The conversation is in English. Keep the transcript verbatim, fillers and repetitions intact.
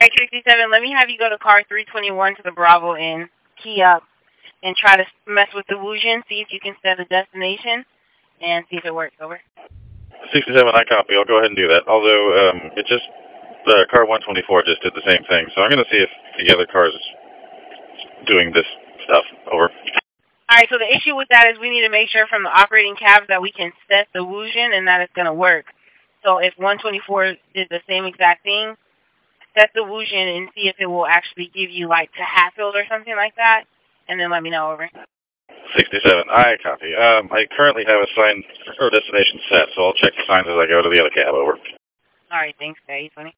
X sixty-seven, let me have you go to car three twenty-one to the Bravo Inn, key up, and try to mess with the Wusion, see if you can set a destination, and see if it works. Over. sixty-seven, I copy. I'll go ahead and do that. Although, um, it just, the car one twenty-four just did the same thing. So I'm going to see if the other car's doing this stuff. Over. All right, so the issue with that is we need to make sure from the operating cabs that we can set the Wusion and that it's going to work. So if one twenty-four did the same exact thing, set the Wusion and see if it will actually give you, like, to Hatfield or something like that, and then let me know. Over. sixty-seven, I copy. Um, I currently have a sign or destination set, so I'll check the signs as I go to the other cab. Over. All right, thanks, Daddy. twenty.